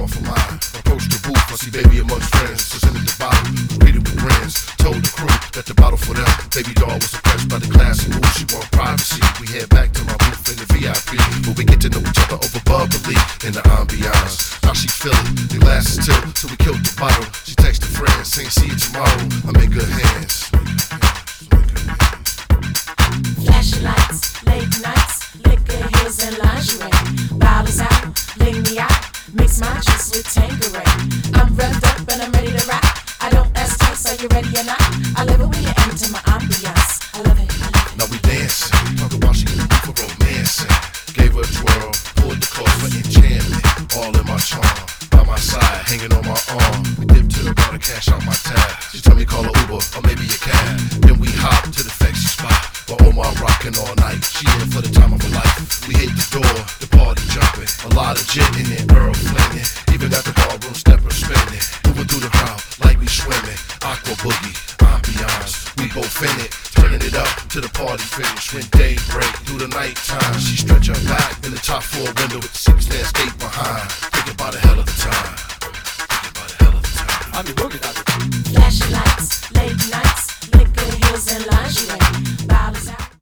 on for mine. Approached the booth, I see baby amongst friends. Presented the bottle, greeted with grins. Told the crew that the bottle for them. Baby doll was impressed by the classy move. She want privacy. We head back to my booth in the VIP, where we get to know each other over bubbly in the ambiance. Now she feelin', the glasses tilt till we killed the bottle. She texted friends, saying see you tomorrow. I'm in good hands. Flashing lights, late nights, liquor, heels, and lingerie. Bottles out, bling me out, mix my juice with Tanqueray. I'm revved up and I'm ready to rock. I don't ask twice, are you ready or not? I love it when you enter my ambiance. I love it, I love it. Now we dancing, talking about she in the mood for romancing. Gave her a twirl, pulled the cord for enchantment. All in my charm, by my side, hanging on my arm. We dipped to the bar to cash out my tab. She told me call a Uber or maybe a cab. Then we hopped to the sexy spot. While Omar rocking all night, she in for the time of her life. We hit the door, the party jumping. A lot of gin in it, Earl flinging. Even got the ballroom stepper spinning. Moving through the crowd like we swimming. Aqua boogie, ambiance, we both in it. Turning it up to the party finish. When day break through the nighttime, she stretch her back in the top floor window with the six landscape behind. Thinking about a hell of a time. Thinking about a hell of a time. I'm your boogie doctor. Flashing lights, late nights, liquor, heels, and lingerie.